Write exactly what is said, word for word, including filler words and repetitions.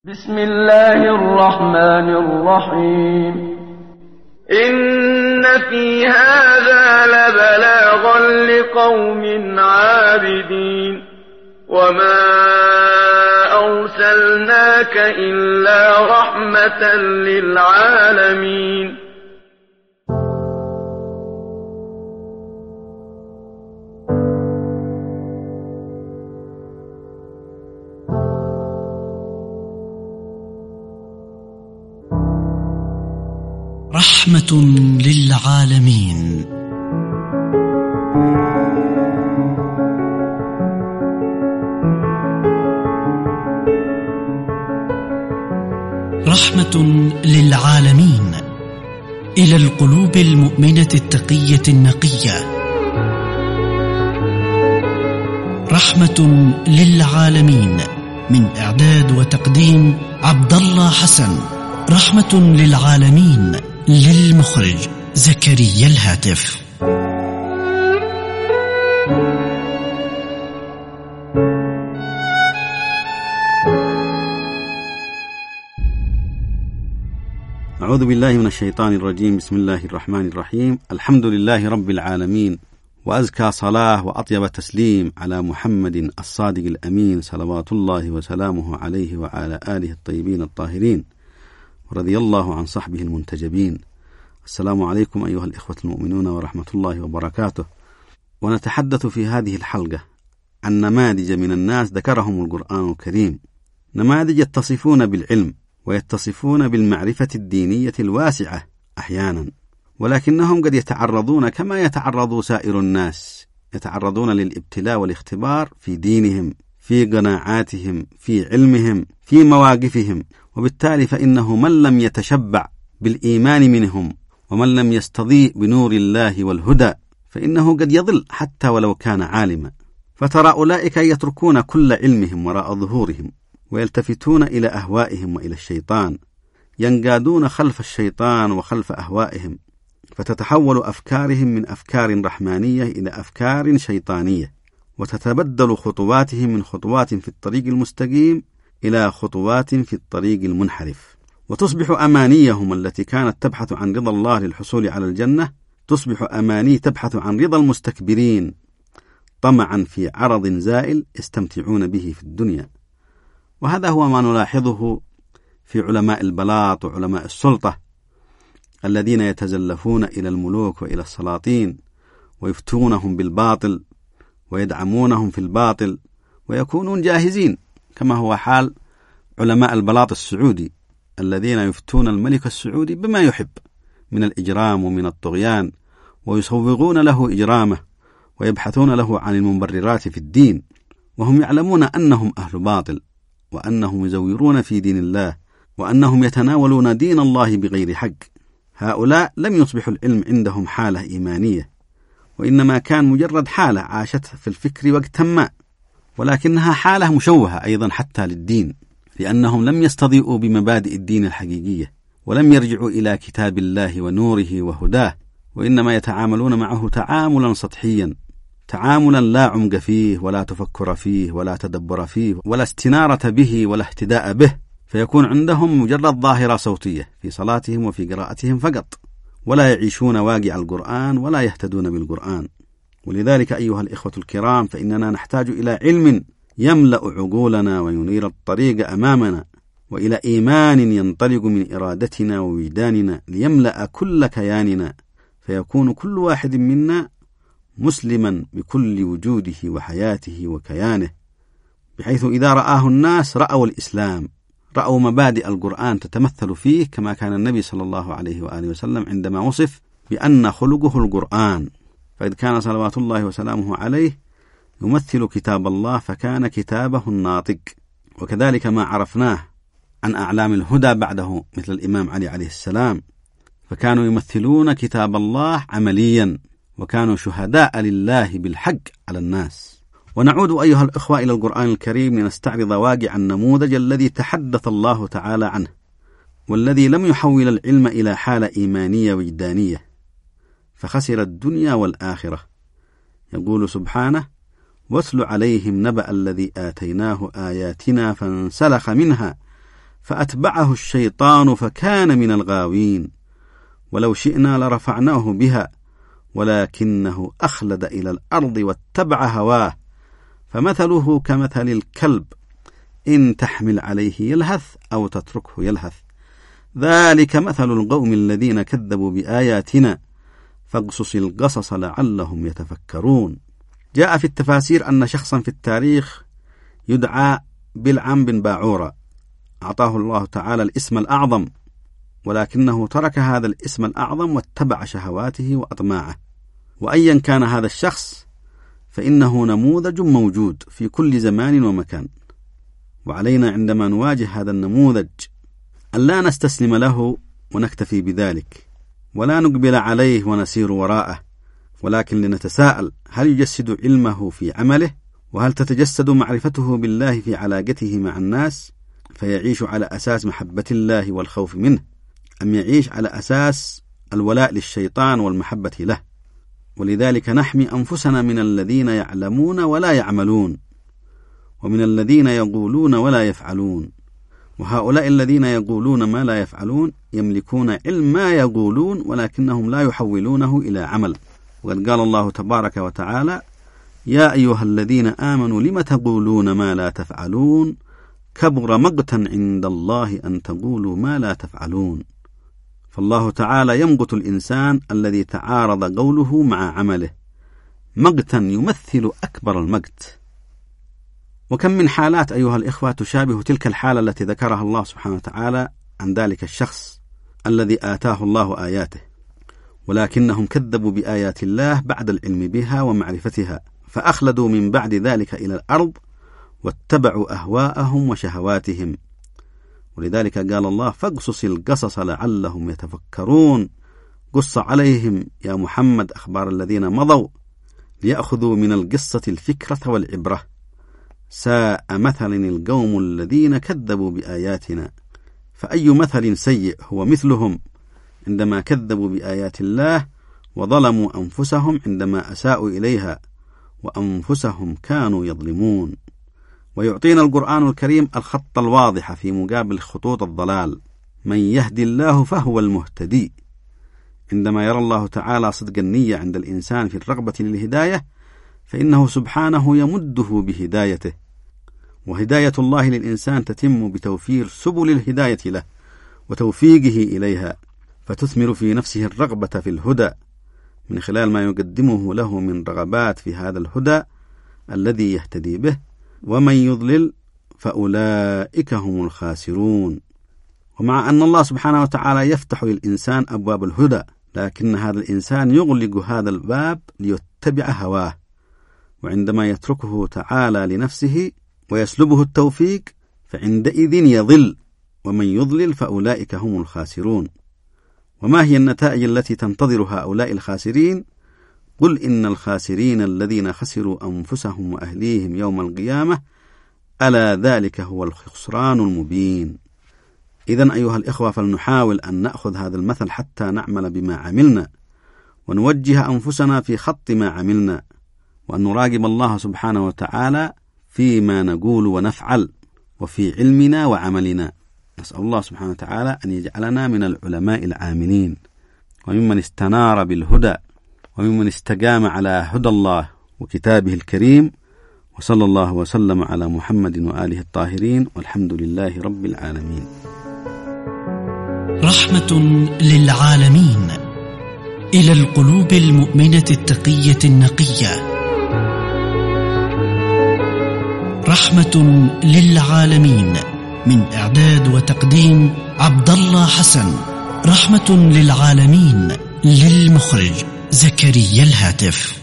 بسم الله الرحمن الرحيم. إن في هذا لبلاغا لقوم عابدين وما أرسلناك إلا رحمة للعالمين. رحمة للعالمين. رحمة للعالمين إلى القلوب المؤمنة التقية النقية. رحمة للعالمين من إعداد وتقديم عبد الله حسن. رحمة للعالمين للمخرج زكريا الهاتف. أعوذ بالله من الشيطان الرجيم. بسم الله الرحمن الرحيم. الحمد لله رب العالمين، وأزكى صلاة وأطيب تسليم على محمد الصادق الأمين صلوات الله وسلامه عليه وعلى آله الطيبين الطاهرين، ورضي الله عن صحبه المنتجبين. السلام عليكم أيها الإخوة المؤمنون ورحمة الله وبركاته. ونتحدث في هذه الحلقة عن نماذج من الناس ذكرهم القرآن الكريم، نماذج يتصفون بالعلم ويتصفون بالمعرفة الدينية الواسعة أحيانا، ولكنهم قد يتعرضون كما يتعرض سائر الناس، يتعرضون للابتلاء والاختبار في دينهم، في قناعاتهم، في علمهم، في مواقفهم. وبالتالي فإنه من لم يتشبع بالإيمان منهم ومن لم يستضيء بنور الله والهدى فإنه قد يضل حتى ولو كان عالما. فترى أولئك يتركون كل علمهم وراء ظهورهم ويلتفتون إلى أهوائهم وإلى الشيطان، ينقادون خلف الشيطان وخلف أهوائهم، فتتحول أفكارهم من أفكار رحمانية إلى أفكار شيطانية، وتتبدل خطواتهم من خطوات في الطريق المستقيم إلى خطوات في الطريق المنحرف، وتصبح أمانيهم التي كانت تبحث عن رضا الله للحصول على الجنة تصبح أماني تبحث عن رضا المستكبرين طمعا في عرض زائل يستمتعون به في الدنيا. وهذا هو ما نلاحظه في علماء البلاط وعلماء السلطة الذين يتزلفون إلى الملوك وإلى السلاطين ويفتونهم بالباطل ويدعمونهم في الباطل ويكونون جاهزين، كما هو حال علماء البلاط السعودي الذين يفتون الملك السعودي بما يحب من الإجرام ومن الطغيان، ويصوغون له إجرامه ويبحثون له عن المبررات في الدين، وهم يعلمون أنهم أهل باطل، وأنهم يزورون في دين الله، وأنهم يتناولون دين الله بغير حق. هؤلاء لم يصبح العلم عندهم حالة إيمانية، وإنما كان مجرد حالة عاشت في الفكر وقتا ما، ولكنها حالة مشوهة أيضا حتى للدين، لأنهم لم يستضيئوا بمبادئ الدين الحقيقية، ولم يرجعوا إلى كتاب الله ونوره وهداه، وإنما يتعاملون معه تعاملا سطحيا، تعاملا لا عمق فيه ولا تفكر فيه ولا تدبر فيه ولا استنارة به ولا اهتداء به، فيكون عندهم مجرد ظاهرة صوتية في صلاتهم وفي قراءتهم فقط، ولا يعيشون واقع القرآن ولا يهتدون بالقرآن. ولذلك أيها الإخوة الكرام فإننا نحتاج إلى علم يملأ عقولنا وينير الطريق أمامنا، وإلى إيمان ينطلق من إرادتنا ووجداننا ليملأ كل كياننا، فيكون كل واحد منا مسلما بكل وجوده وحياته وكيانه، بحيث إذا رآه الناس رأوا الإسلام، رأوا مبادئ القرآن تتمثل فيه، كما كان النبي صلى الله عليه وآله وسلم عندما وصف بأن خلقه القرآن، فإذ كان صلوات الله وسلامه عليه يمثل كتاب الله فكان كتابه الناطق. وكذلك ما عرفناه عن أعلام الهدى بعده مثل الإمام علي عليه السلام، فكانوا يمثلون كتاب الله عمليا، وكانوا شهداء لله بالحق على الناس. ونعود أيها الإخوة إلى القرآن الكريم لنستعرض واقع النموذج الذي تحدث الله تعالى عنه، والذي لم يحول العلم إلى حالة إيمانية وجدانية، فخسر الدنيا والآخرة. يقول سبحانه: واتل عليهم نبأ الذي آتيناه آياتنا فانسلخ منها فأتبعه الشيطان فكان من الغاوين ولو شئنا لرفعناه بها ولكنه أخلد إلى الأرض واتبع هواه فمثله كمثل الكلب إن تحمل عليه يلهث أو تتركه يلهث ذلك مثل القوم الذين كذبوا بآياتنا فاقصص القصص لعلهم يتفكرون. جاء في التفاسير أن شخصا في التاريخ يدعى بلعام بن باعورة أعطاه الله تعالى الاسم الأعظم، ولكنه ترك هذا الاسم الأعظم واتبع شهواته وأطماعه. وأيا كان هذا الشخص فإنه نموذج موجود في كل زمان ومكان، وعلينا عندما نواجه هذا النموذج أن لا نستسلم له ونكتفي بذلك ولا نقبل عليه ونسير وراءه، ولكن لنتساءل: هل يجسد علمه في عمله؟ وهل تتجسد معرفته بالله في علاقته مع الناس فيعيش على أساس محبة الله والخوف منه، أم يعيش على أساس الولاء للشيطان والمحبة له؟ ولذلك نحمي أنفسنا من الذين يعلمون ولا يعملون، ومن الذين يقولون ولا يفعلون. وهؤلاء الذين يقولون ما لا يفعلون يملكون علم ما يقولون ولكنهم لا يحولونه إلى عمل. وقد قال الله تبارك وتعالى: يا أيها الذين آمنوا لم تقولون ما لا تفعلون كبر مقتا عند الله أن تقولوا ما لا تفعلون. فالله تعالى يمقت الإنسان الذي تعارض قوله مع عمله مقتا يمثل أكبر المقت. وكم من حالات أيها الإخوة تشابه تلك الحالة التي ذكرها الله سبحانه وتعالى عن ذلك الشخص الذي آتاه الله آياته، ولكنهم كذبوا بآيات الله بعد العلم بها ومعرفتها، فأخلدوا من بعد ذلك إلى الأرض واتبعوا أهواءهم وشهواتهم. ولذلك قال الله: فاقصص القصص لعلهم يتفكرون. قص عليهم يا محمد أخبار الذين مضوا ليأخذوا من القصة الفكرة والعبرة. ساء مثل القوم الذين كذبوا بآياتنا. فأي مثل سيء هو مثلهم عندما كذبوا بآيات الله وظلموا أنفسهم عندما أساءوا إليها، وأنفسهم كانوا يظلمون. ويعطينا القرآن الكريم الخط الواضح في مقابل خطوط الضلال: من يهدي الله فهو المهتدي. عندما يرى الله تعالى صدق النية عند الإنسان في الرغبة للهداية فإنه سبحانه يمده بهدايته. وهداية الله للإنسان تتم بتوفير سبل الهداية له وتوفيقه إليها، فتثمر في نفسه الرغبة في الهدى من خلال ما يقدمه له من رغبات في هذا الهدى الذي يهتدي به. ومن يضلل فأولئك هم الخاسرون. ومع أن الله سبحانه وتعالى يفتح للإنسان أبواب الهدى، لكن هذا الإنسان يغلق هذا الباب ليتبع هواه، وعندما يتركه تعالى لنفسه ويسلبه التوفيق فعندئذ يضل. ومن يضلل فأولئك هم الخاسرون. وما هي النتائج التي تنتظر هؤلاء الخاسرين؟ قل إن الخاسرين الذين خسروا أنفسهم وأهليهم يوم القيامة ألا ذلك هو الخسران المبين. إذن أيها الإخوة فلنحاول أن نأخذ هذا المثل حتى نعمل بما عملنا، ونوجه أنفسنا في خط ما عملنا، وأن نراقب الله سبحانه وتعالى فيما نقول ونفعل وفي علمنا وعملنا. نسأل الله سبحانه وتعالى أن يجعلنا من العلماء العاملين، وممن استنار بالهدى، وممن استقام على هدى الله وكتابه الكريم. وصلى الله وسلم على محمد وآله الطاهرين، والحمد لله رب العالمين. رحمة للعالمين إلى القلوب المؤمنة التقية النقية. رحمة للعالمين من إعداد وتقديم عبد الله حسن. رحمة للعالمين للمخرج زكريا الهاتف.